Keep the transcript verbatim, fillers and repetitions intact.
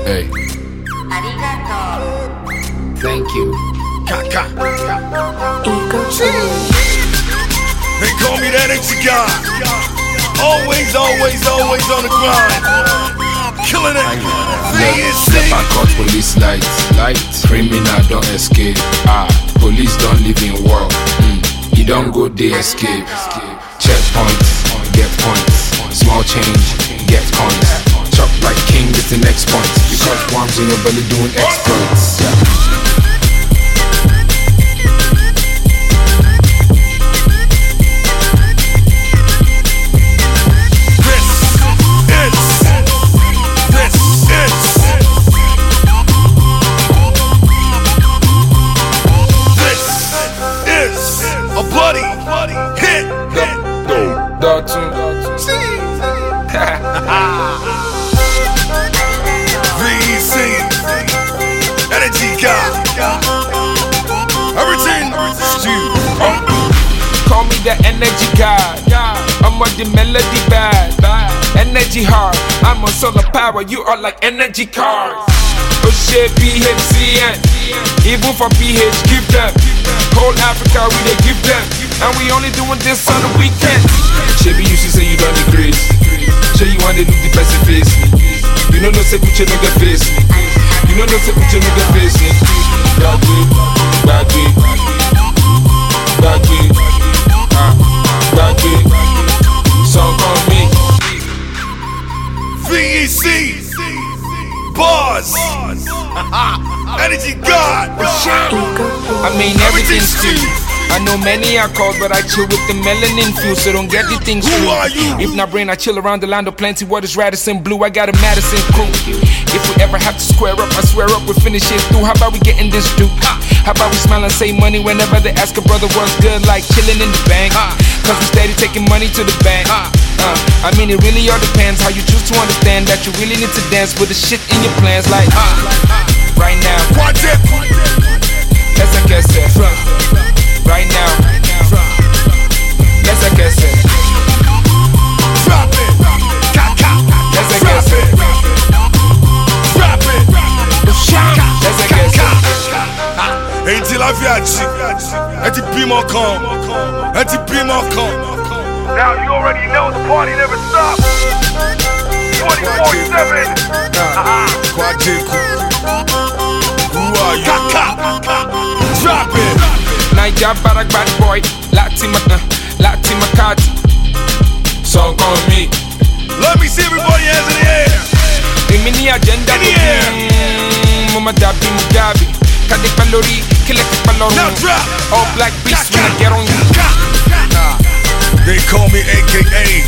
Hey. Thank you. Kaka. They call me that energy guy. Always, always, always on the grind. Killing it. Never caught police light. Light. Criminal don't escape. Ah, police don't live in war. Mm. You don't go they escape. Checkpoints, get points. Small change, get coins. Chop like king, it's the next point. Because worms in your belly doing exploits. Yeah. V E C Energy God. Everything stew. Call me the energy god. I'm on the melody bad. Energy hard. I'm on solar power. You are like energy cars. Oh shit, P H C N. Even for P H, give them. Whole Africa, we they give them. And we only doing this on the weekend. Shabby, you should say you done the grace. Show you want to look the best face me. You know no say put your nigga face me. You know no say put your nigga face me. Bad way, bad way, bad way, ah, bad way. Song on me. V E C Bars. Energy God. I mean everything's too. I know many are called, but I chill with the melanin fuse, so don't get the things Who are you? If not brain, I chill around the land of plenty. Waters Radisson Blue, I got a Madison crew. If we ever have to square up, I swear up, we'll finish it through. How about we getting this due? How about we smile and say money whenever they ask a brother what's good, like chilling in the bank? Cause we steady taking money to the bank. Uh, I mean it really all depends how you choose to understand that you really need to dance with the shit in your plans. Like uh, right now, let's get set. Right now, let's get set. Drop it, Kaka. Let's get set. Drop it, let's get set. Ain't till I viaji, ain't it be more calm, ain't it be more calm. Now you already know the party never stops. twenty-four seven. Kwajiku. Who are you? Kaka. Drop it. Naija Barak bad boy, Latima, uh, Latima Kati. Song on me. Let me see everybody hands in the air. Imini agenda in the air. Mama Dabi Mugabe, Kade Palori, Kilek Paloro. Now drop. All black beasts when I get on you. They call me A K A